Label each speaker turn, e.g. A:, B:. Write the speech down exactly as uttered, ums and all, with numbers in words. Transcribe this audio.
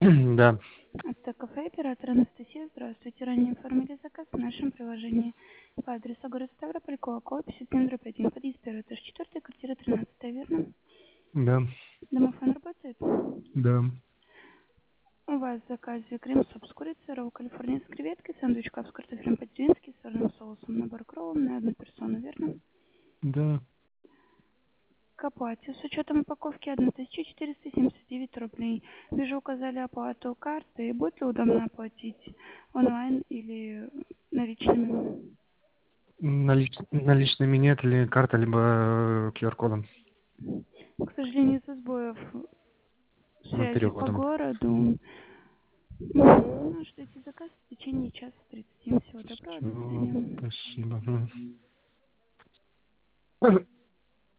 A: Да.
B: Это кафе, оператор Анастасия. Здравствуйте. Ранее оформили заказ в нашем приложении по адресу город Ставрополь, Кулакова, пятьдесят семь дробь один, подъезд первый, этаж четыре, квартира тринадцать, верно?
A: Да.
B: Домофон работает?
A: Да.
B: У вас в заказе крем-суп с курицей, ролл Калифорния с креветкой, сэндвич кап с картофелем по-деревенски, с сырным соусом, набор кровом на одну персону, верно?
A: Да.
B: К оплате с учетом упаковки тысяча четыреста семьдесят девять рублей. Вижу, указали оплату карты. Будет ли удобно оплатить онлайн или наличными?
A: Налич... Наличными нет, или карта, либо ку ар кодом.
B: К сожалению, из-за сбоев
A: Ну,
B: связи по
A: переводом.
B: городу. Ну, ждите заказ в течение часа тридцати. Всего доброго, до
A: Всё,
B: свидания.
A: спасибо. Мгм.